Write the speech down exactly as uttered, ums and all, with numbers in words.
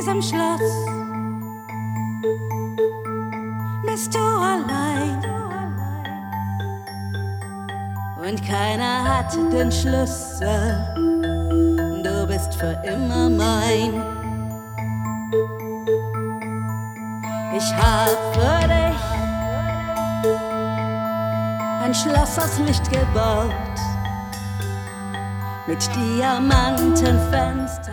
diesem Schloss bist du allein und keiner hat den Schlüssel. Du bist für immer mein. Ich hab für dich ein Schloss aus Licht gebaut mit Diamantenfenstern